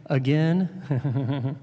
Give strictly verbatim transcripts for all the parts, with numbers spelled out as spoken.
again.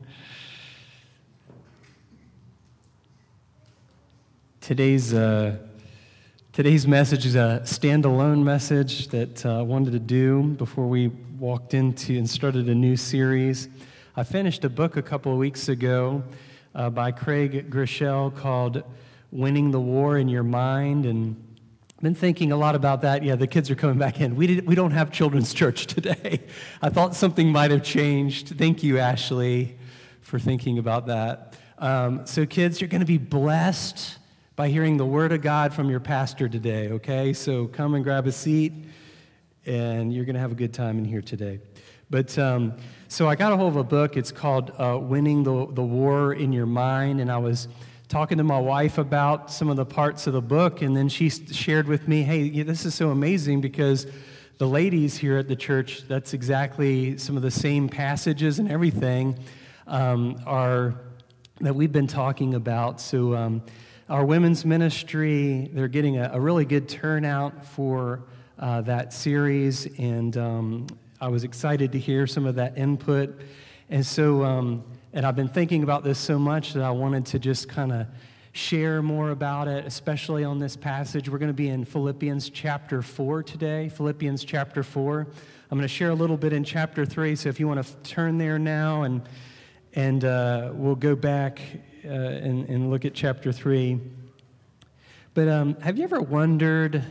Today's uh, today's message is a standalone message that uh, I wanted to do before we walked into and started a new series. I finished a book a couple of weeks ago uh, by Craig Groeschel called Winning the War in Your Mind, and I've been thinking a lot about that. Yeah, the kids are coming back in. We did, we don't have children's church today. I thought something might have changed. Thank you, Ashley, for thinking about that. Um, so kids, you're going to be blessed by hearing the word of God from your pastor today, okay? So come and grab a seat, and you're going to have a good time in here today. But um, so I got a hold of a book. It's called uh, Winning the, the War in Your Mind, and I was talking to my wife about some of the parts of the book, and then she shared with me, hey, yeah, this is so amazing because the ladies here at the church, that's exactly some of the same passages and everything um, are that we've been talking about. So um, our women's ministry, they're getting a, a really good turnout for uh, that series, and um, I was excited to hear some of that input. And so, um, and I've been thinking about this so much that I wanted to just kind of share more about it, especially on this passage. We're going to be in Philippians chapter four today, Philippians chapter four. I'm going to share a little bit in chapter three, so if you want to turn there now, and and uh, we'll go back uh, and, and look at chapter three. But um, have you ever wondered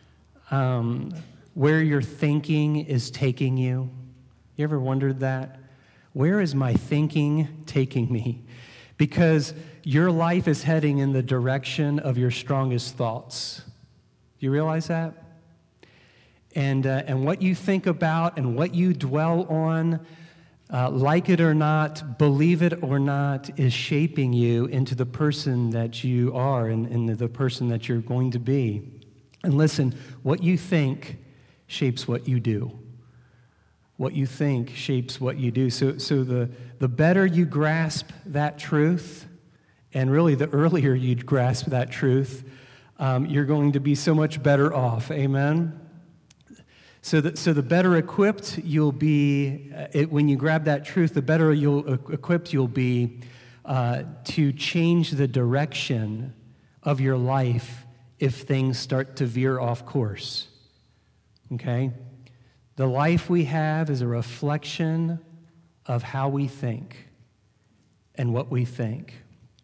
um, where your thinking is taking you? You ever wondered that? Where is my thinking taking me? Because your life is heading in the direction of your strongest thoughts. Do you realize that? And uh, and what you think about and what you dwell on, uh, like it or not, believe it or not, is shaping you into the person that you are and, and the person that you're going to be. And listen, what you think shapes what you do. What you think shapes what you do. So so the, the better you grasp that truth, and really the earlier you grasp that truth, um, you're going to be so much better off. Amen? So that, so the better equipped you'll be, uh, it, when you grab that truth, the better you'll uh, equipped you'll be uh, to change the direction of your life if things start to veer off course. Okay? The life we have is a reflection of how we think and what we think.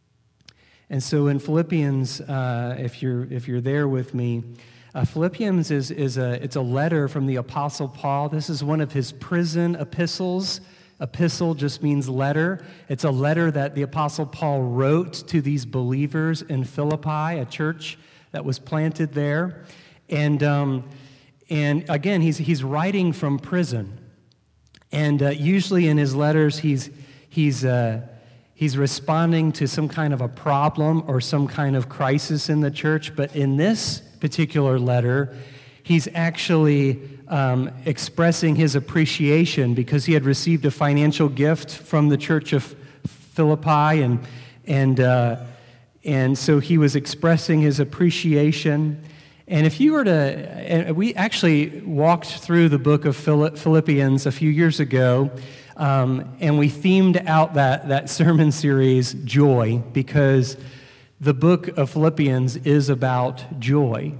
And so in Philippians, uh, if you're if you're there with me, uh, Philippians is is a it's a letter from the Apostle Paul. This is one of his prison epistles. Epistle just means letter. It's a letter that the Apostle Paul wrote to these believers in Philippi, a church that was planted there, and. Um, And again, he's he's writing from prison, and uh, usually in his letters, he's he's uh, he's responding to some kind of a problem or some kind of crisis in the church. But in this particular letter, he's actually um, expressing his appreciation because he had received a financial gift from the church of Philippi, and and uh, and so he was expressing his appreciation. And if you were to, and we actually walked through the book of Philippians a few years ago, um, and we themed out that, that sermon series, Joy, because the book of Philippians is about joy.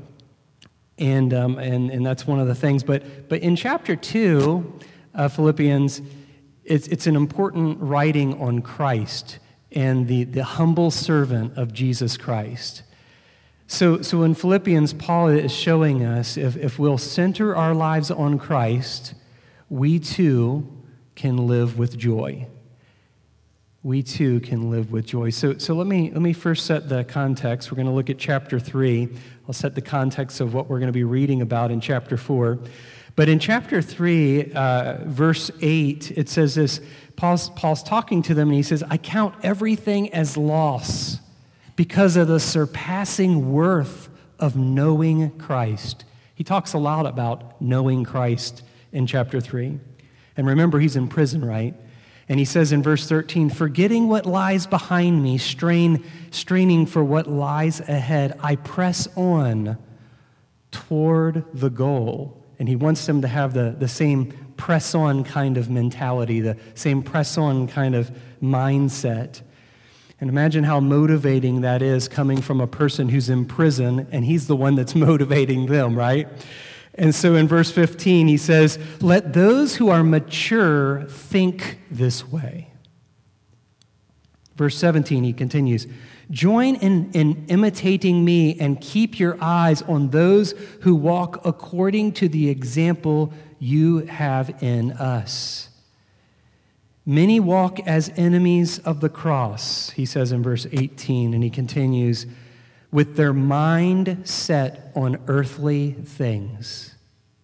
And um, and and that's one of the things. But but in chapter two of Philippians, it's it's an important writing on Christ and the, the humble servant of Jesus Christ. So, so in Philippians, Paul is showing us if, if we'll center our lives on Christ, we too can live with joy. We too can live with joy. So, so let me let me first set the context. We're going to look at chapter three. I'll set the context of what we're going to be reading about in chapter four. But in chapter three, uh, verse eight, it says this. Paul's, Paul's talking to them, and he says, "I count everything as loss because of the surpassing worth of knowing Christ." He talks a lot about knowing Christ in chapter three. And remember, he's in prison, right? And he says in verse thirteen, "Forgetting what lies behind me, strain, straining for what lies ahead, I press on toward the goal." And he wants them to have the, the same press-on kind of mentality, the same press-on kind of mindset. And imagine how motivating that is coming from a person who's in prison, and he's the one that's motivating them, right? And so in verse fifteen, he says, "Let those who are mature think this way." Verse seventeen, he continues, "Join in, in imitating me and keep your eyes on those who walk according to the example you have in us. Many walk as enemies of the cross," he says in verse eighteen, and he continues, "with their mind set on earthly things."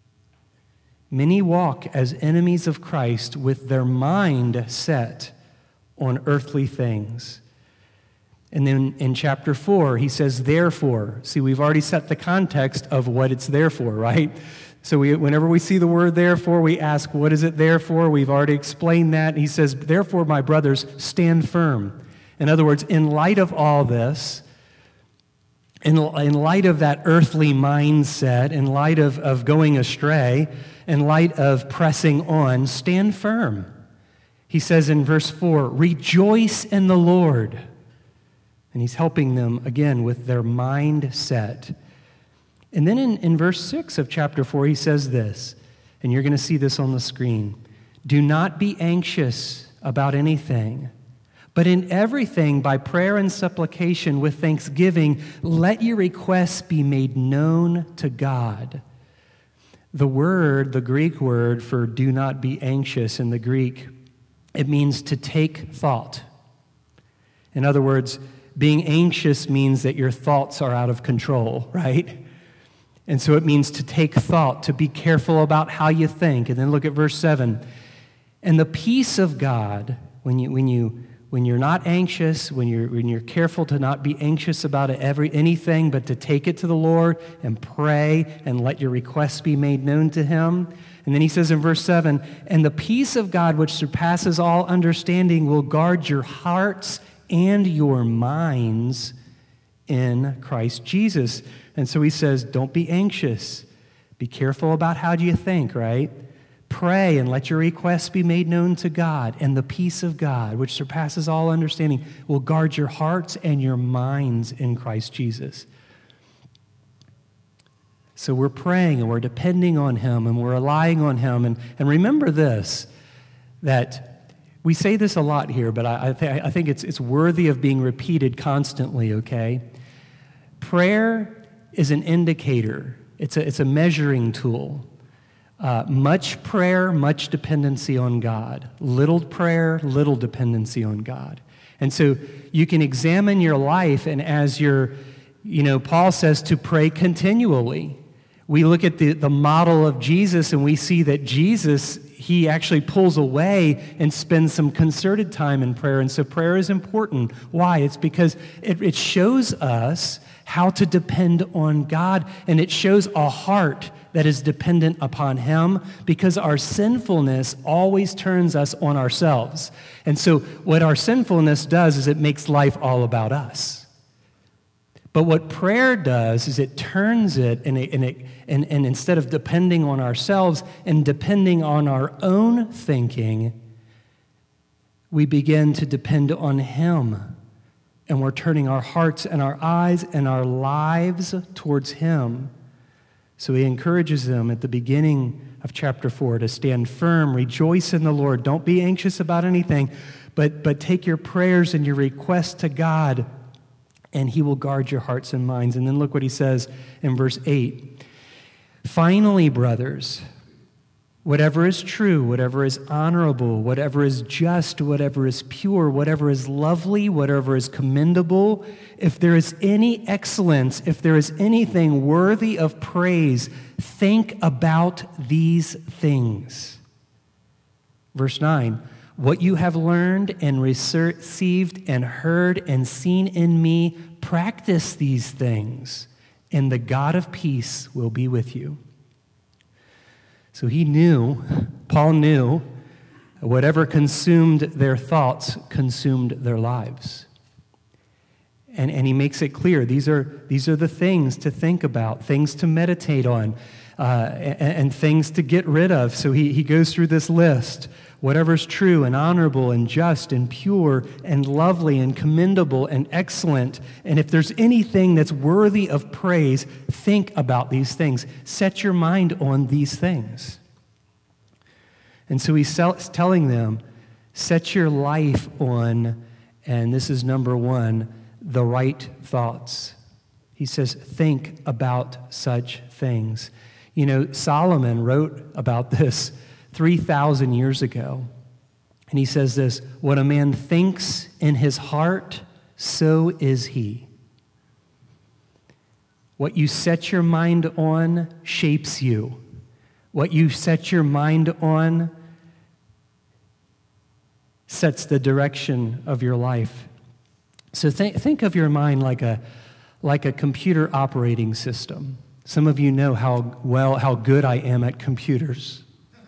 Many walk as enemies of Christ with their mind set on earthly things. And then in chapter four, he says, "Therefore." See, we've already set the context of what it's there for, right? So we, whenever we see the word "therefore," we ask, what is it there for? We've already explained that. He says, "Therefore, my brothers, stand firm." In other words, in light of all this, in, in light of that earthly mindset, in light of, of going astray, in light of pressing on, stand firm. He says in verse four, "Rejoice in the Lord." And he's helping them, again, with their mindset. And then in, in verse six of chapter four, he says this, and you're going to see this on the screen. "Do not be anxious about anything, but in everything, by prayer and supplication with thanksgiving, let your requests be made known to God." The word, the Greek word for "do not be anxious" in the Greek, it means to take thought. In other words, being anxious means that your thoughts are out of control, right? And so it means to take thought, to be careful about how you think. And then look at verse seven. "And the peace of God," when you when you when you're not anxious, when you're when you're careful to not be anxious about every anything, but to take it to the Lord and pray and let your requests be made known to him. And then he says in verse seven, "And the peace of God, which surpasses all understanding, will guard your hearts and your minds in Christ Jesus." And so he says, don't be anxious. Be careful about how do you think, right? Pray and let your requests be made known to God. And the peace of God, which surpasses all understanding, will guard your hearts and your minds in Christ Jesus. So we're praying and we're depending on him and we're relying on him. And, and remember this, that we say this a lot here, but I, I, th- I think it's, it's worthy of being repeated constantly, okay? Prayer is an indicator. It's a, it's a measuring tool. Uh, much prayer, much dependency on God. Little prayer, little dependency on God. And so you can examine your life, and as you're, you know, Paul says to pray continually. We look at the, the model of Jesus, and we see that Jesus, he actually pulls away and spends some concerted time in prayer. And so prayer is important. Why? It's because it, it shows us how to depend on God, and it shows a heart that is dependent upon him, because our sinfulness always turns us on ourselves. And so what our sinfulness does is it makes life all about us. But what prayer does is it turns it, and, it, and, it, and, and instead of depending on ourselves and depending on our own thinking, we begin to depend on him. And we're turning our hearts and our eyes and our lives towards him. So he encourages them at the beginning of chapter four to stand firm, rejoice in the Lord. Don't be anxious about anything, but, but take your prayers and your requests to God, and he will guard your hearts and minds. And then look what he says in verse eight. "Finally, brothers, whatever is true, whatever is honorable, whatever is just, whatever is pure, whatever is lovely, whatever is commendable, if there is any excellence, if there is anything worthy of praise, think about these things." Verse nine, "What you have learned and received and heard and seen in me, practice these things, and the God of peace will be with you." So he knew, Paul knew, whatever consumed their thoughts consumed their lives. And, and he makes it clear, these are, these are the things to think about, things to meditate on. uh, and, and things to get rid of. So he, he goes through this list. Whatever's true and honorable and just and pure and lovely and commendable and excellent. And if there's anything that's worthy of praise, think about these things. Set your mind on these things. And so he's telling them, set your life on, and this is number one, the right thoughts. He says, think about such things. You know, Solomon wrote about this three thousand years ago. And he says this, what a man thinks in his heart, so is he. What you set your mind on shapes you. What you set your mind on sets the direction of your life. So think, think of your mind like a, like a computer operating system. Some of you know how well, how good I am at computers.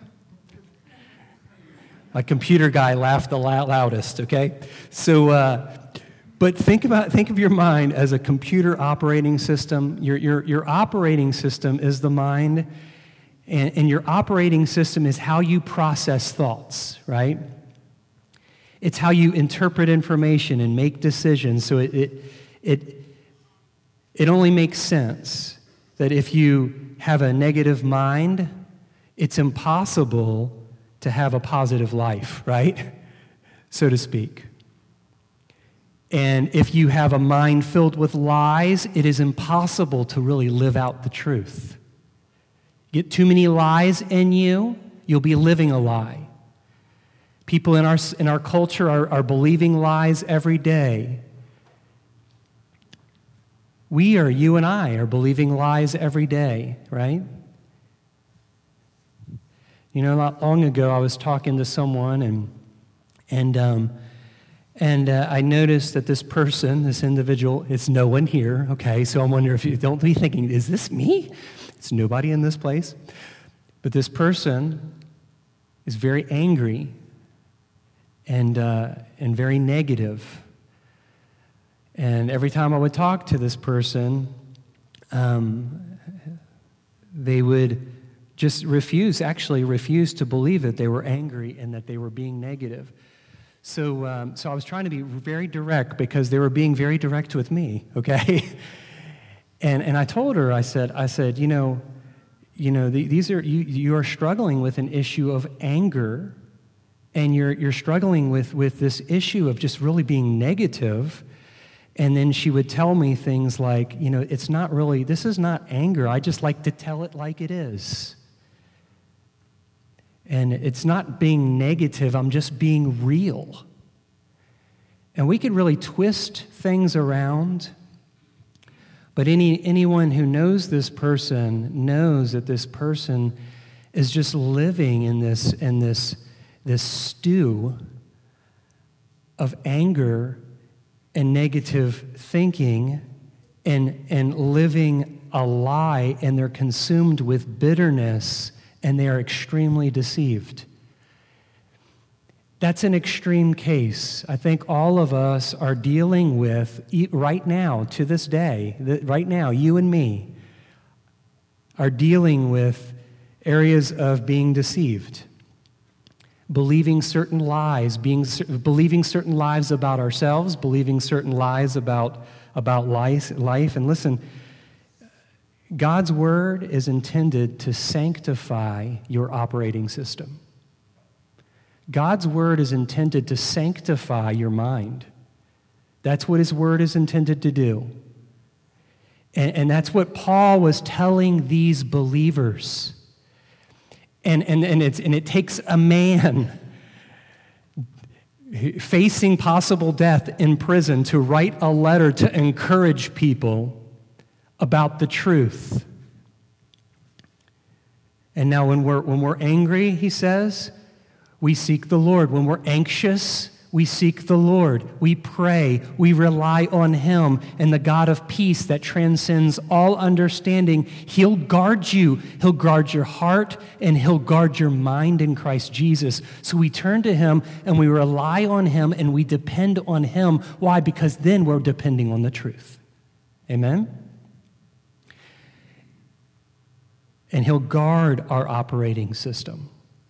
My computer guy laughed the loudest, okay? So, uh, but think about, think of your mind as a computer operating system. Your, your, your operating system is the mind, and, and your operating system is how you process thoughts, right? It's how you interpret information and make decisions. So it, it, it, it only makes sense that if you have a negative mind, it's impossible to have a positive life, right? So to speak. And if you have a mind filled with lies, it is impossible to really live out the truth. Get too many lies in you, you'll be living a lie. People in our, in our culture are, are believing lies every day. We are, you and I, are believing lies every day, right? You know, not long ago, I was talking to someone, and and um, and uh, I noticed that this person, this individual, it's no one here. Okay, so I'm wondering if you don't be thinking, is this me? It's nobody in this place, but this person is very angry and uh, and very negative. And every time I would talk to this person, um, they would just refuse, actually refuse to believe that they were angry and that they were being negative. So um, so I was trying to be very direct because they were being very direct with me, okay? and and I told her, I said, I said, you know, you know, the, these are you you are struggling with an issue of anger, and you're you're struggling with with this issue of just really being negative. And then she would tell me things like, you know, it's not really, this is not anger. I just like to tell it like it is. And it's not being negative, I'm just being real. And we could really twist things around, but any anyone who knows this person knows that this person is just living in this in this this stew of anger and negative thinking and and living a lie, and they're consumed with bitterness, and they are extremely deceived. That's an extreme case. I think all of us are dealing with, right now, to this day, right now, you and me, are dealing with areas of being deceived, believing certain lies, being believing certain lies about ourselves, believing certain lies about, about life, life. And listen, God's word is intended to sanctify your operating system. God's word is intended to sanctify your mind. That's what his word is intended to do. And, and that's what Paul was telling these believers. And, and, and, it's, and it takes a man facing possible death in prison to write a letter to encourage people about the truth. And now when we're, when we're angry, he says, we seek the Lord. When we're anxious, we seek the Lord. We pray. We rely on him, and the God of peace that transcends all understanding. He'll guard you. He'll guard your heart, and he'll guard your mind in Christ Jesus. So we turn to him, and we rely on him, and we depend on him. Why? Because then we're depending on the truth. Amen? and he'll guard our operating system.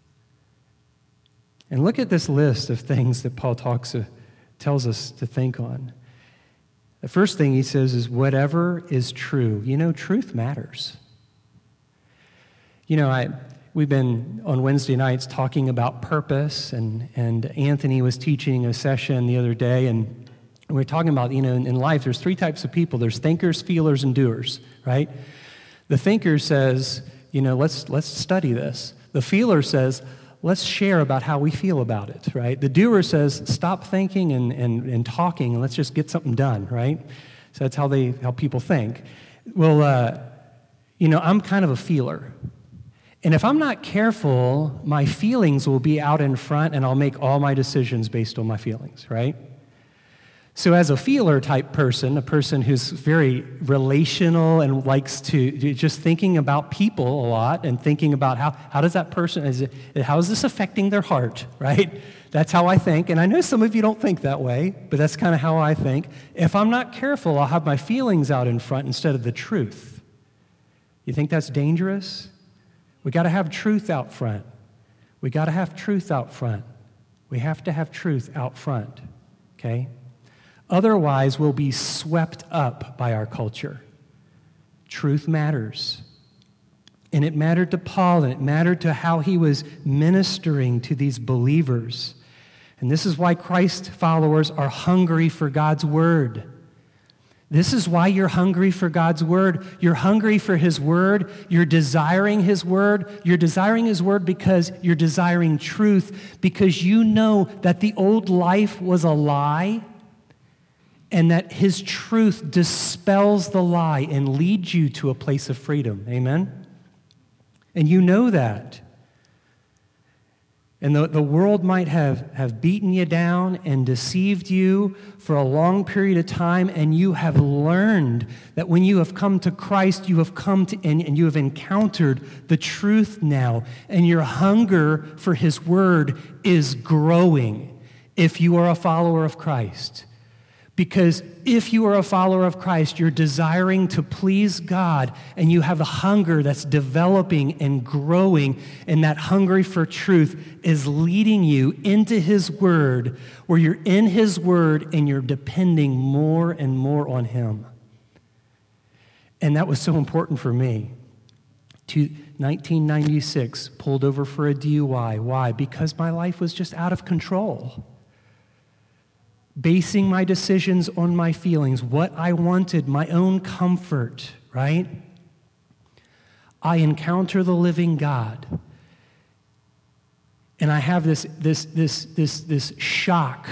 And look at this list of things that Paul talks, uh, tells us to think on. The first thing he says is whatever is true. You know, truth matters. You know, I we've been on Wednesday nights talking about purpose, and, and Anthony was teaching a session the other day, and we were talking about, you know, in, in life, there's three types of people. There's thinkers, feelers, and doers, right? The thinker says, you know, let's let's study this. The feeler says, let's share about how we feel about it, right? The doer says, stop thinking and, and, and talking, and let's just get something done, right? So that's how they how people think. Well, uh, you know, I'm kind of a feeler. And if I'm not careful, my feelings will be out in front, and I'll make all my decisions based on my feelings, right? So as a feeler type person, a person who's very relational and likes to just thinking about people a lot and thinking about how, how does that person, is it, how is this affecting their heart, right? That's how I think. And I know some of you don't think that way, but that's kind of how I think. If I'm not careful, I'll have my feelings out in front instead of the truth. You think that's dangerous? We got to have truth out front. We got to have truth out front. We have to have truth out front, okay? Otherwise, we'll be swept up by our culture. Truth matters. And it mattered to Paul, and it mattered to how he was ministering to these believers. And this is why Christ followers are hungry for God's word. This is why you're hungry for God's word. You're hungry for his word. You're desiring his word. You're desiring his word because you're desiring truth, because you know that the old life was a lie, and that his truth dispels the lie and leads you to a place of freedom. Amen? And you know that. And the, the world might have, have beaten you down and deceived you for a long period of time, and you have learned that when you have come to Christ, you have come to, and, and you have encountered the truth now, and your hunger for his word is growing if you are a follower of Christ. Because if you are a follower of Christ, you're desiring to please God, and you have a hunger that's developing and growing, and that hunger for truth is leading you into his word, where you're in his word and you're depending more and more on him. And that was so important for me. To nineteen ninety-six, pulled over for a D U I. Why? Because my life was just out of control. Basing my decisions on my feelings, what I wanted, my own comfort, right? I encounter the living God, and I have this, this, this, this, this shock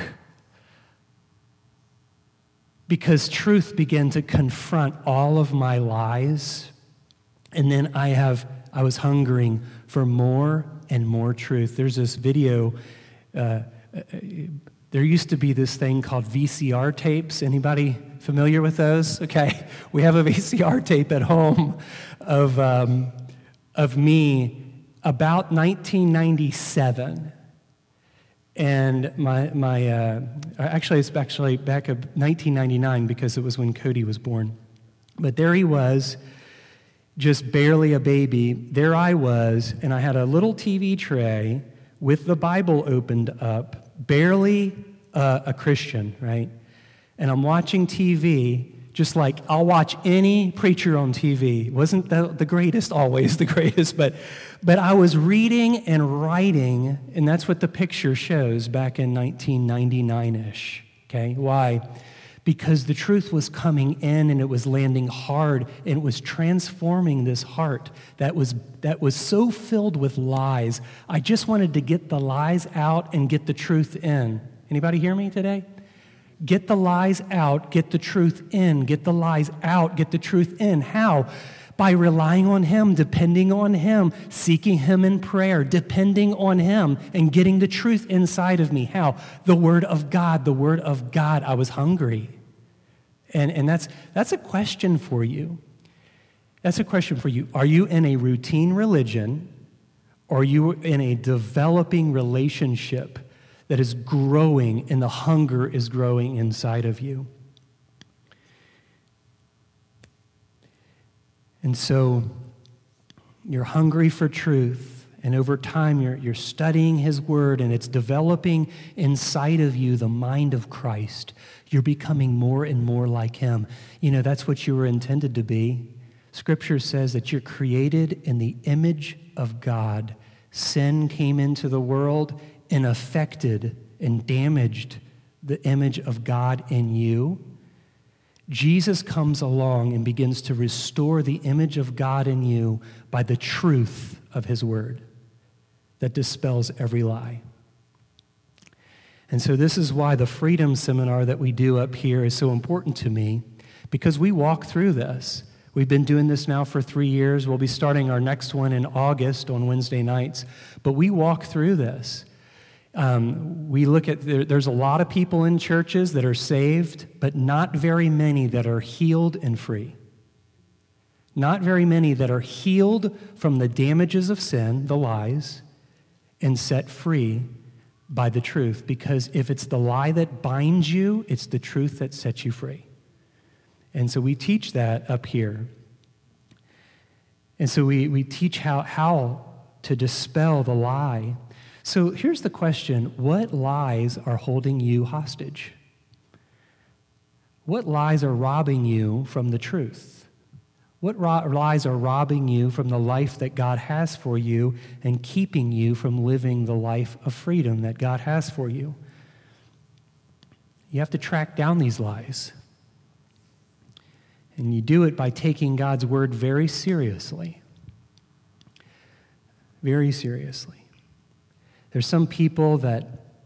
because truth began to confront all of my lies, and then I have, I was hungering for more and more truth. There's this video. Uh, There used to be this thing called V C R tapes. Anybody familiar with those? Okay, we have a V C R tape at home of um, of me about nineteen ninety-seven, and my my uh, actually it's actually back of nineteen ninety-nine because it was when Cody was born. But there he was, just barely a baby. There I was, and I had a little T V tray with the Bible opened up. Barely uh, a Christian, right? And I'm watching T V, just like I'll watch any preacher on T V. It wasn't the, the greatest, always the greatest, but but I was reading and writing, and that's what the picture shows back in nineteen ninety-nine-ish, okay? Why? Because the truth was coming in, and it was landing hard, and it was transforming this heart that was that was so filled with lies. I just wanted to get the lies out and get the truth in. Anybody hear me today? Get the lies out, get the truth in. Get the lies out, get the truth in. How? By relying on him, depending on him, seeking him in prayer, depending on him, and getting the truth inside of me. How? The word of God, the word of God. I was hungry. And, and that's, that's a question for you. That's a question for you. Are you in a routine religion, or are you in a developing relationship that is growing and the hunger is growing inside of you? And so you're hungry for truth, and over time you're, you're studying his word, and it's developing inside of you the mind of Christ. You're becoming more and more like him. You know, that's what you were intended to be. Scripture says that you're created in the image of God. Sin came into the world and affected and damaged the image of God in you. Jesus comes along and begins to restore the image of God in you by the truth of his word that dispels every lie. And so this is why the Freedom Seminar that we do up here is so important to me, because we walk through this. We've been doing this now for three years. We'll be starting our next one in August on Wednesday nights. But we walk through this. Um, we look at, there, there's a lot of people in churches that are saved, but not very many that are healed and free. Not very many that are healed from the damages of sin, the lies, and set free by the truth. Because if it's the lie that binds you, it's the truth that sets you free. And so we teach that up here. And so we, we teach how, how to dispel the lie. So here's the question: what lies are holding you hostage? What lies are robbing you from the truth? What ro- lies are robbing you from the life that God has for you and keeping you from living the life of freedom that God has for you? You have to track down these lies. And you do it by taking God's word very seriously. Very seriously. There's some people that,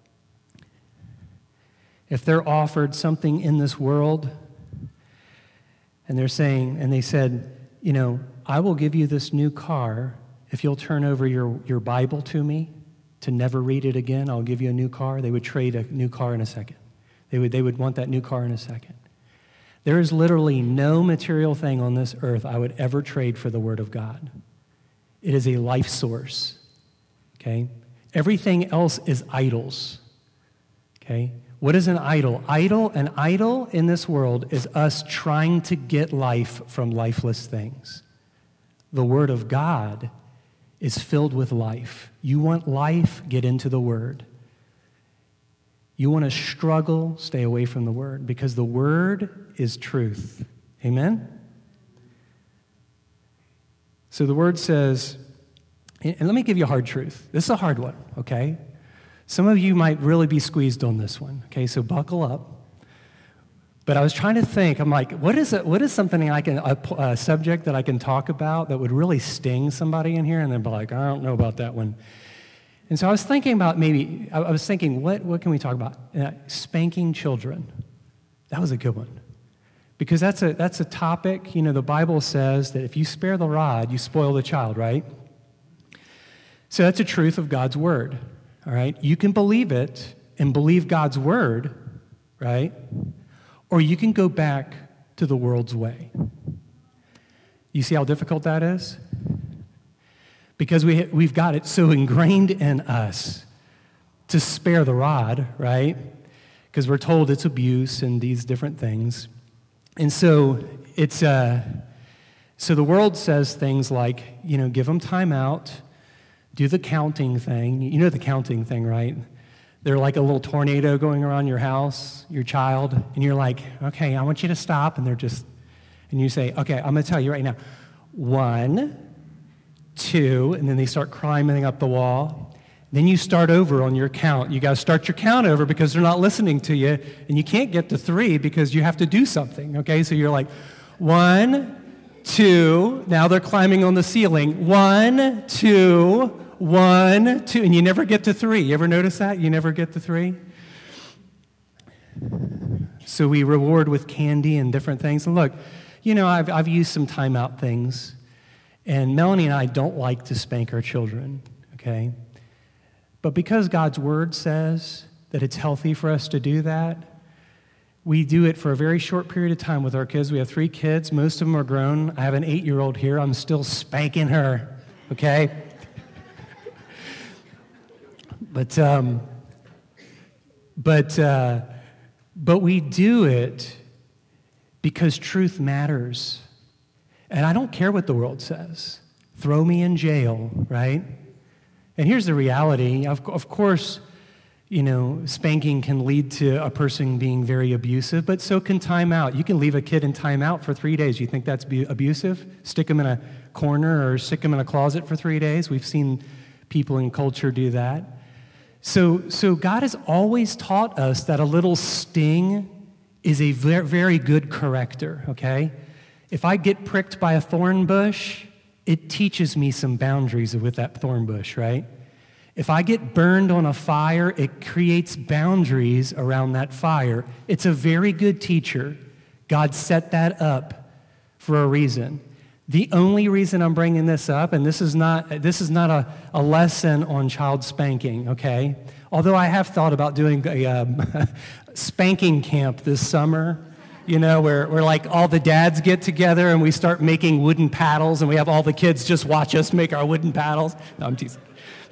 if they're offered something in this world, and they're saying, and they said, you know, I will give you this new car if you'll turn over your, your Bible to me to never read it again. I'll give you a new car. They would trade a new car in a second. They would, they would want that new car in a second. There is literally no material thing on this earth I would ever trade for the Word of God. It is a life source, okay? Everything else is idols, okay? What is an idol? Idol, an idol in this world is us trying to get life from lifeless things. The Word of God is filled with life. You want life? Get into the Word. You want to struggle? Stay away from the Word, because the Word is truth. Amen? So the Word says, and let me give you a hard truth. This is a hard one, okay? Some of you might really be squeezed on this one, okay? So buckle up. But I was trying to think, I'm like, what is it? What is something I can, a, a subject that I can talk about that would really sting somebody in here? And they'd be like, I don't know about that one. And so I was thinking about maybe, I was thinking, what, what can we talk about? Uh, spanking children. That was a good one. Because that's a, that's a topic, you know, the Bible says that if you spare the rod, you spoil the child, right? So that's a truth of God's word, all right? You can believe it and believe God's word, right? Or you can go back to the world's way. You see how difficult that is? Because we, we've got it so ingrained in us to spare the rod, right? Because we're told it's abuse and these different things. And so it's uh, so the world says things like, you know, give them time out, do the counting thing. You know the counting thing, right? They're like a little tornado going around your house, your child, and you're like, okay, I want you to stop. And they're just, and you say, okay, I'm going to tell you right now. One, two, and then they start climbing up the wall. Then you start over on your count. You got to start your count over because they're not listening to you, and you can't get to three because you have to do something, okay? So you're like, one, two, now they're climbing on the ceiling. One, two, one, two, and you never get to three. You ever notice that? You never get to three? So we reward with candy and different things. And look, you know, I've, I've used some timeout things, and Melanie and I don't like to spank our children, okay? But because God's word says that it's healthy for us to do that, we do it for a very short period of time with our kids. We have three kids. Most of them are grown. I have an eight-year-old here. I'm still spanking her, okay? but um, but uh, but we do it because truth matters. And I don't care what the world says. throw me in jail, right? And here's the reality. Of, of course, you know, spanking can lead to a person being very abusive, but so can timeout. You can leave a kid in timeout for three days. You think that's bu- abusive? Stick them in a corner or stick them in a closet for three days? We've seen people in culture do that. So, so God has always taught us that a little sting is a very, very good corrector, okay? If I get pricked by a thorn bush, it teaches me some boundaries with that thorn bush, right? If I get burned on a fire, it creates boundaries around that fire. It's a very good teacher. God set that up for a reason. The only reason I'm bringing this up, and this is not this is not a, a lesson on child spanking, okay? Although I have thought about doing a um, spanking camp this summer, you know, where, where like all the dads get together and we start making wooden paddles and we have all the kids just watch us make our wooden paddles. No, I'm teasing.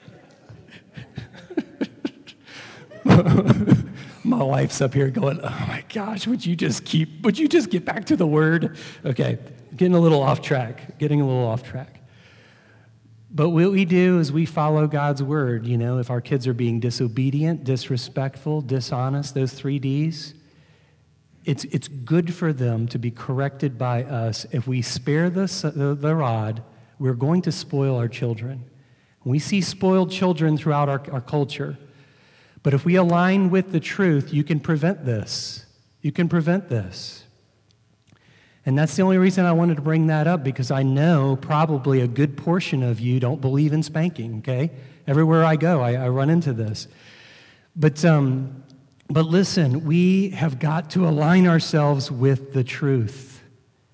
My wife's up here going, oh my gosh, would you just keep, would you just get back to the word? Okay, getting a little off track, getting a little off track. But what we do is we follow God's word. You know, if our kids are being disobedient, disrespectful, dishonest, those three Ds, it's it's good for them to be corrected by us. If we spare the, the, the rod, we're going to spoil our children. We see spoiled children throughout our, our culture. But if we align with the truth, you can prevent this. You can prevent this. And that's the only reason I wanted to bring that up, because I know probably a good portion of you don't believe in spanking, okay? Everywhere I go, I, I run into this. But, um, but listen, we have got to align ourselves with the truth.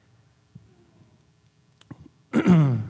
The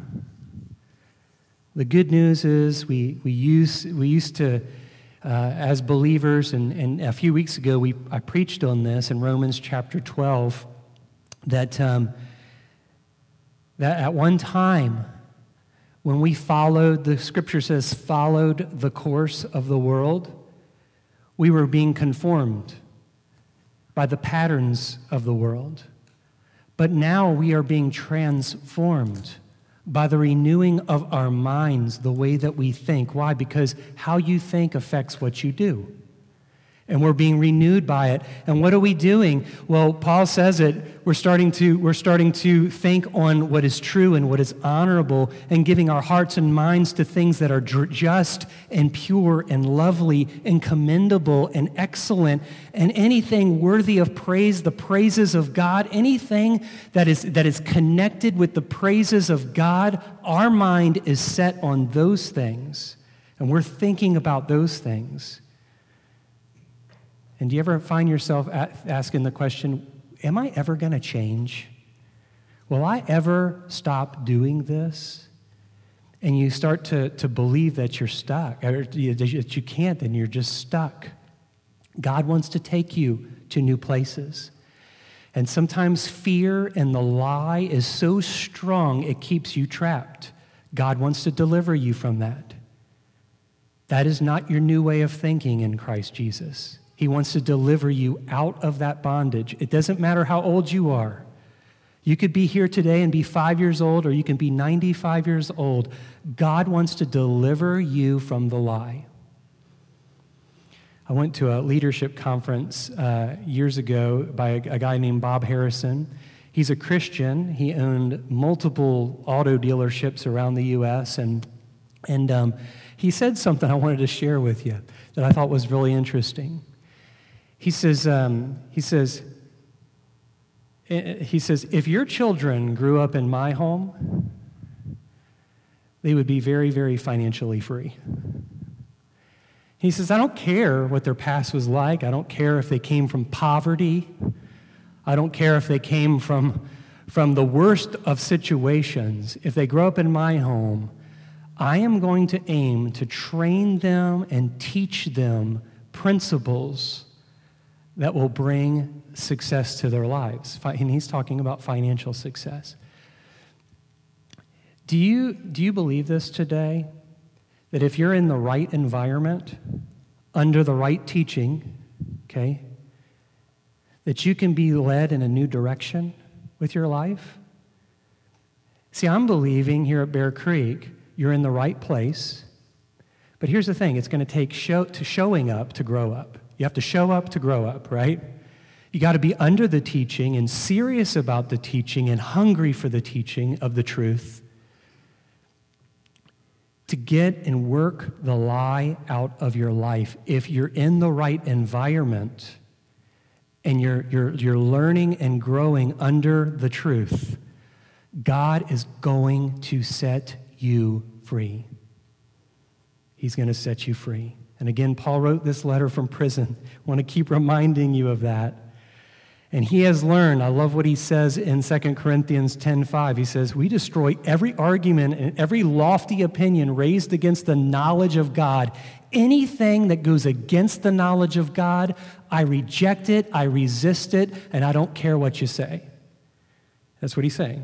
good news is we, we, use, we used to... Uh, as believers, and, and a few weeks ago, we I preached on this in Romans chapter twelve, that, um, that at one time, when we followed, the scripture says, followed the course of the world, we were being conformed by the patterns of the world. But now we are being transformed by the renewing of our minds, the way that we think. Why? Because how you think affects what you do. And we're being renewed by it. And what are we doing? Well, Paul says it. We're starting to, we're starting to think on what is true and what is honorable, and giving our hearts and minds to things that are just and pure and lovely and commendable and excellent, and anything worthy of praise, the praises of God, anything that is, that is connected with the praises of God. Our mind is set on those things, and we're thinking about those things. And do you ever find yourself asking the question, am I ever going to change? Will I ever stop doing this? And you start to, to believe that you're stuck, or that you can't, and you're just stuck. God wants to take you to new places. And sometimes fear and the lie is so strong, it keeps you trapped. God wants to deliver you from that. That is not your new way of thinking in Christ Jesus. He wants to deliver you out of that bondage. It doesn't matter how old you are. You could be here today and be five years old, or you can be ninety-five years old. God wants to deliver you from the lie. I went to a leadership conference uh, years ago by a, a guy named Bob Harrison. He's a Christian. He owned multiple auto dealerships around the U S, and, and um, he said something I wanted to share with you that I thought was really interesting. He says, um, he says, he says, if your children grew up in my home, they would be very, very financially free. He says, I don't care what their past was like. I don't care if they came from poverty. I don't care if they came from, from the worst of situations. If they grow up in my home, I am going to aim to train them and teach them principles that will bring success to their lives. And he's talking about financial success. Do you, do you believe this today? That if you're in the right environment, under the right teaching, okay, that you can be led in a new direction with your life? See, I'm believing here at Bear Creek, you're in the right place. But here's the thing, it's going to take show, to showing up to grow up. You have to show up to grow up, right? You got to be under the teaching and serious about the teaching and hungry for the teaching of the truth to get and work the lie out of your life. If you're in the right environment and you're, you're, you're learning and growing under the truth, God is going to set you free. He's going to set you free. And again, Paul wrote this letter from prison. I want to keep reminding you of that. And he has learned, I love what he says in Second Corinthians ten five. He says, we destroy every argument and every lofty opinion raised against the knowledge of God. Anything that goes against the knowledge of God, I reject it, I resist it, and I don't care what you say. That's what he's saying.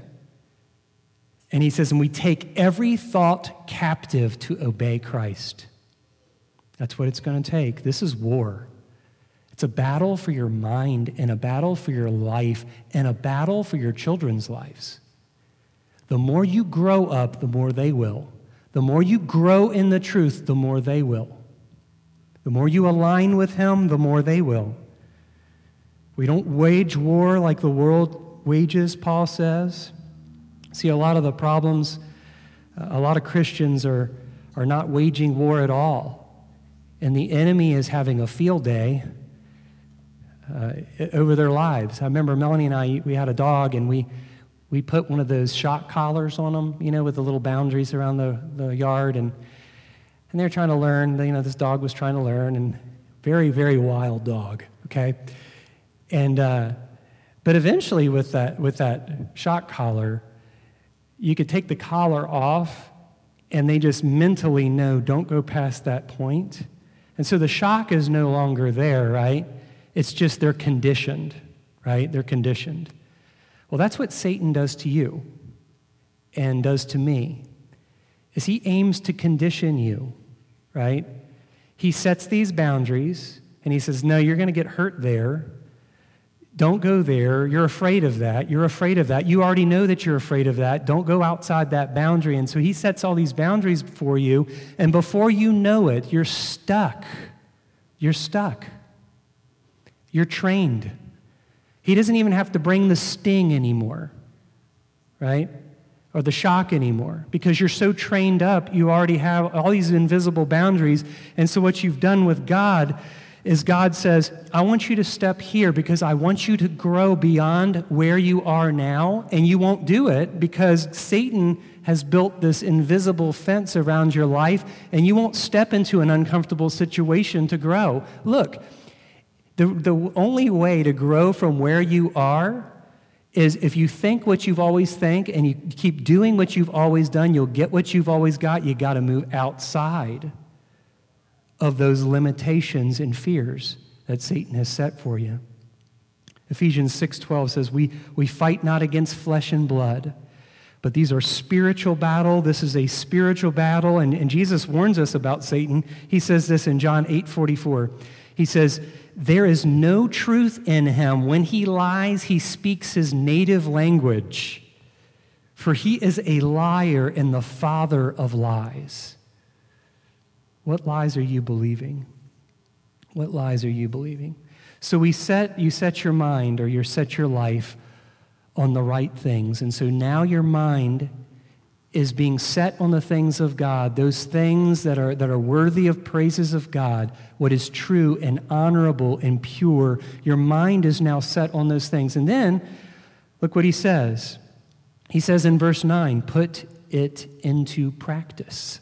And he says, and we take every thought captive to obey Christ. That's what it's going to take. This is war. It's a battle for your mind and a battle for your life and a battle for your children's lives. The more you grow up, the more they will. The more you grow in the truth, the more they will. The more you align with him, the more they will. We don't wage war like the world wages, Paul says. See, a lot of the problems, a lot of Christians are, are not waging war at all. And the enemy is having a field day uh, over their lives. I remember Melanie and I, we had a dog, and we we put one of those shock collars on them, you know, with the little boundaries around the, the yard. And, and they're trying to learn, you know, this dog was trying to learn, and very, very wild dog, okay? And, uh, but eventually with that with that shock collar, you could take the collar off, and they just mentally know, don't go past that point. And so the shock is no longer there, right? It's just they're conditioned, right? They're conditioned. Well, that's what Satan does to you and does to me, is he aims to condition you, right? He sets these boundaries, and he says, no, you're going to get hurt there. Don't go there. You're afraid of that. You're afraid of that. You already know that you're afraid of that. Don't go outside that boundary. And so he sets all these boundaries for you, and before you know it, you're stuck. You're stuck. You're trained. He doesn't even have to bring the sting anymore, right? Or the shock anymore, because you're so trained up, you already have all these invisible boundaries. And so what you've done with God is God says, I want you to step here because I want you to grow beyond where you are now, and you won't do it because Satan has built this invisible fence around your life, and you won't step into an uncomfortable situation to grow. Look, the, the only way to grow from where you are is if you think what you've always think and you keep doing what you've always done, you'll get what you've always got. You got to move outside of those limitations and fears that Satan has set for you. Ephesians six twelve says, we, we fight not against flesh and blood, but these are spiritual battle. This is a spiritual battle, and, and Jesus warns us about Satan. He says this in John eight forty-four. He says, there is no truth in him. When he lies, he speaks his native language, for he is a liar and the father of lies. What lies are you believing? What lies are you believing? So we set you set your mind, or you set your life on the right things. And so now your mind is being set on the things of God, those things that are that are worthy of praises of God, what is true and honorable and pure. Your mind is now set on those things. And then, look what he says. He says in verse nine, put it into practice.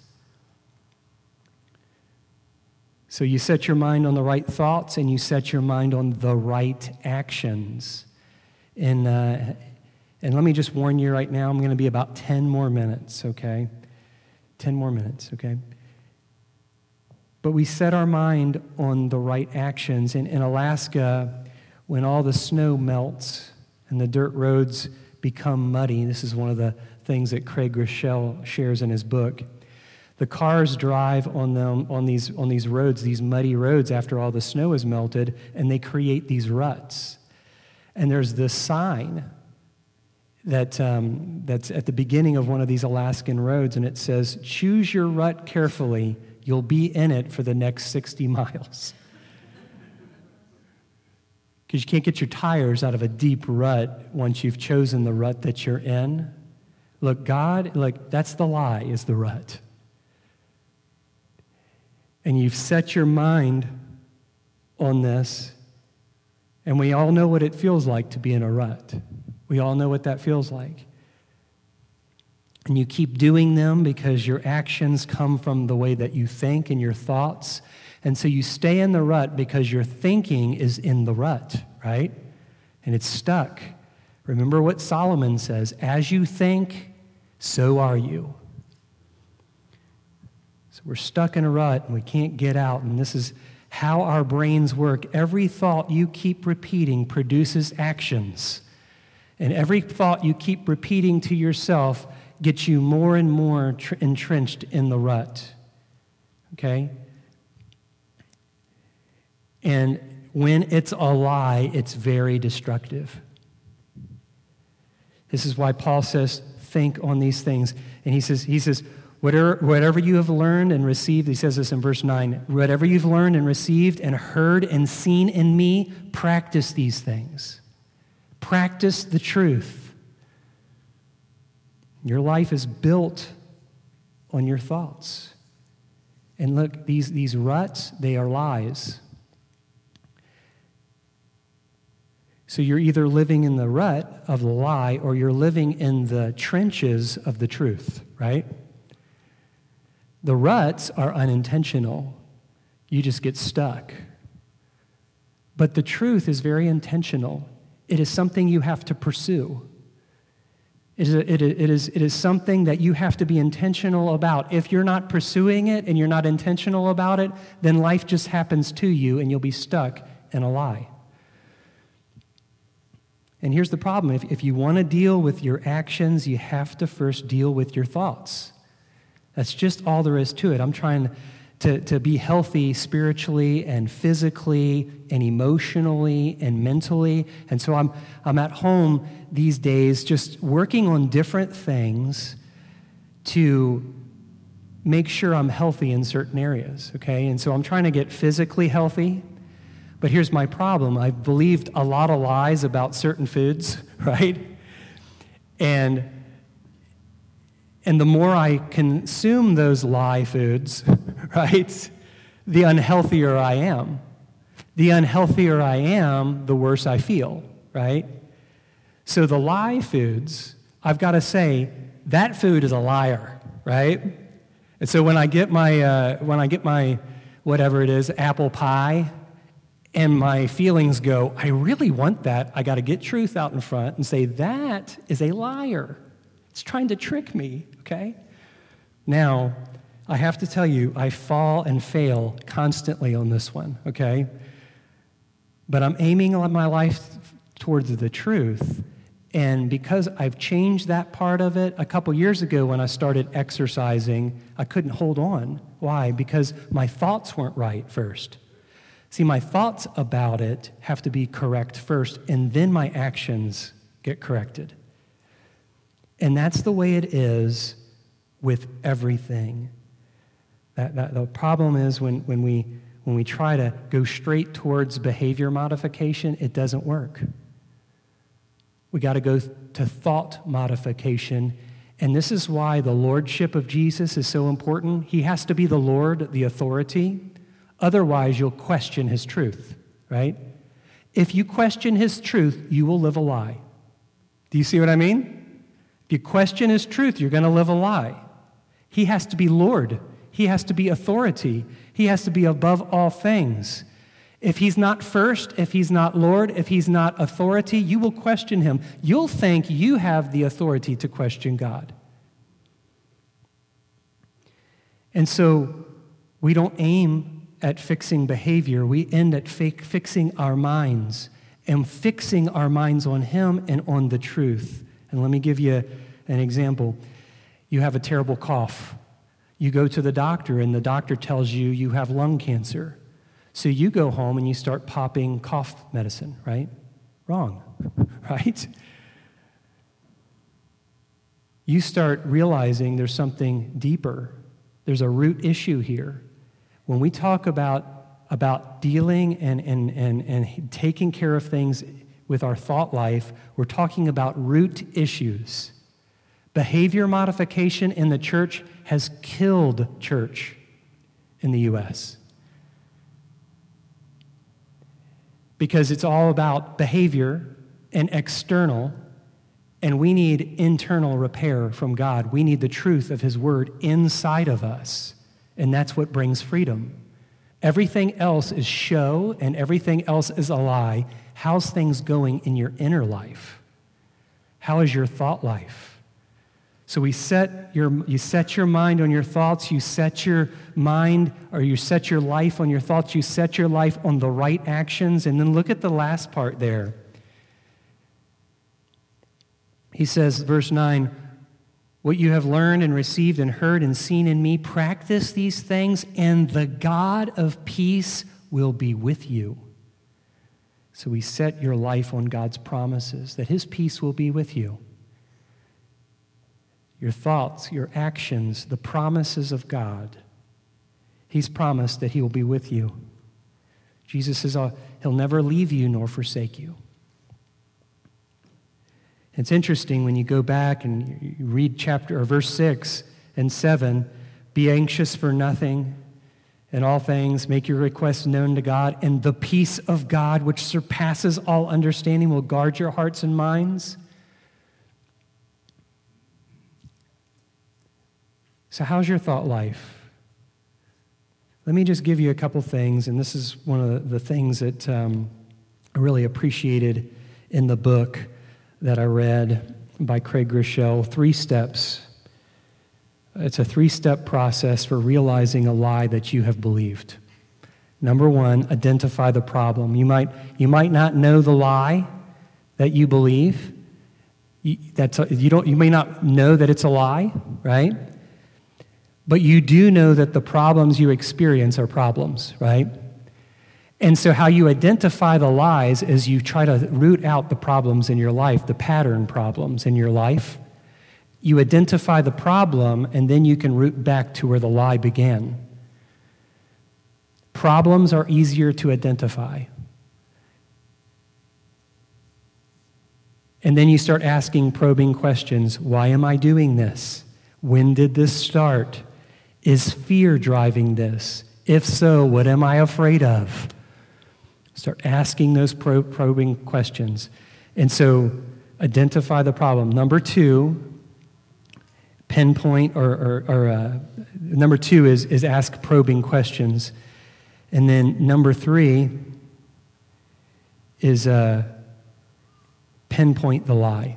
So you set your mind on the right thoughts, and you set your mind on the right actions. And uh, and let me just warn you right now, I'm going to be about ten more minutes, okay? ten more minutes, okay? But we set our mind on the right actions. In, in Alaska, when all the snow melts and the dirt roads become muddy, this is one of the things that Craig Rochelle shares in his book. The cars drive on them on these on these roads, these muddy roads, after all the snow is melted, and they create these ruts. And there's this sign that um, that's at the beginning of one of these Alaskan roads, and it says, "Choose your rut carefully. You'll be in it for the next sixty miles." Because you can't get your tires out of a deep rut once you've chosen the rut that you're in. Look, God, like, that's the lie, is the rut. And you've set your mind on this, and we all know what it feels like to be in a rut. We all know what that feels like. And you keep doing them because your actions come from the way that you think and your thoughts. And so you stay in the rut because your thinking is in the rut, right? And it's stuck. Remember what Solomon says, as you think, so are you. So we're stuck in a rut and we can't get out. And this is how our brains work. Every thought you keep repeating produces actions. And every thought you keep repeating to yourself gets you more and more tr- entrenched in the rut. Okay? And when it's a lie, it's very destructive. This is why Paul says, think on these things. And he says, he says, whatever, whatever you have learned and received, he says this in verse nine, whatever you've learned and received and heard and seen in me, practice these things. Practice the truth. Your life is built on your thoughts. And look, these, these ruts, they are lies. So you're either living in the rut of the lie or you're living in the trenches of the truth, right? The ruts are unintentional. You just get stuck. But the truth is very intentional. It is something you have to pursue. It is, it, it, is, it is something that you have to be intentional about. If you're not pursuing it and you're not intentional about it, then life just happens to you and you'll be stuck in a lie. And here's the problem. If, if you want to deal with your actions, you have to first deal with your thoughts. That's just all there is to it. I'm trying to, to be healthy spiritually and physically and emotionally and mentally. And so I'm, I'm at home these days just working on different things to make sure I'm healthy in certain areas, okay? And so I'm trying to get physically healthy. But here's my problem. I've believed a lot of lies about certain foods, right? And, and the more I consume those lie foods, right, the unhealthier I am. The unhealthier I am, the worse I feel, right? So the lie foods, I've got to say, that food is a liar, right? And so when I get my, uh, when I get my, whatever it is, apple pie, and my feelings go, I really want that. I got to get truth out in front and say, that is a liar. It's trying to trick me, okay? Now, I have to tell you, I fall and fail constantly on this one, okay? But I'm aiming my life towards the truth. And because I've changed that part of it, a couple years ago when I started exercising, I couldn't hold on. Why? Because my thoughts weren't right first. See, my thoughts about it have to be correct first, and then my actions get corrected. And that's the way it is with everything. That, that the problem is when, when we when we try to go straight towards behavior modification, it doesn't work. We got to go to thought modification, and this is why the lordship of Jesus is so important. He has to be the Lord, the authority. Otherwise, you'll question his truth, right? If you question his truth, you will live a lie. Do you see what I mean? If you question his truth, you're going to live a lie. He has to be Lord. He has to be authority. He has to be above all things. If he's not first, if he's not Lord, if he's not authority, you will question him. You'll think you have the authority to question God. And so we don't aim at fixing behavior. We end at fake fixing our minds and fixing our minds on him and on the truth. And let me give you an example. You have a terrible cough. You go to the doctor and the doctor tells you you have lung cancer. So you go home and you start popping cough medicine, right? Wrong, right? you start realizing there's something deeper. There's a root issue here. When we talk about, about dealing and, and, and, and taking care of things with our thought life, we're talking about root issues. Behavior modification in the church has killed church in the U S because it's all about behavior and external, and we need internal repair from God. We need the truth of His Word inside of us, and that's what brings freedom. Everything else is show, and everything else is a lie. How's things going in your inner life? How is your thought life? So we set your, you set your mind on your thoughts, you set your mind, or you set your life on your thoughts, you set your life on the right actions, and then look at the last part there. He says, verse nine, what you have learned and received and heard and seen in me, practice these things, and the God of peace will be with you. So we set your life on God's promises, that His peace will be with you. Your thoughts, your actions, the promises of God. He's promised that He will be with you. Jesus says He'll never leave you nor forsake you. It's interesting when you go back and you read chapter or verse six and seven, be anxious for nothing, in all things make your requests known to God, and the peace of God, which surpasses all understanding, will guard your hearts and minds. So how's your thought life? Let me just give you a couple things, and this is one of the things that um, I really appreciated in the book that I read by Craig Groeschel, Three Steps. It's a three-step process for realizing a lie that you have believed. Number one, identify the problem. You might, you might not know the lie that you believe. You, that's a, you, don't, you may not know that it's a lie, right? But you do know that the problems you experience are problems, right? And so how you identify the lies is you try to root out the problems in your life, the pattern problems in your life. You identify the problem, and then you can root back to where the lie began. Problems are easier to identify. And then you start asking probing questions. Why am I doing this? When did this start? Is fear driving this? If so, what am I afraid of? Start asking those pro- probing questions. And so identify the problem. Number two, pinpoint, or, or, or uh, number two is, is ask probing questions. And then number three is uh, pinpoint the lie.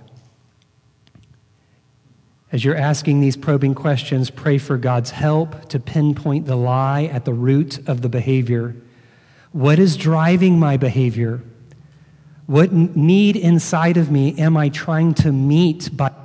As you're asking these probing questions, pray for God's help to pinpoint the lie at the root of the behavior. What is driving my behavior? What need inside of me am I trying to meet by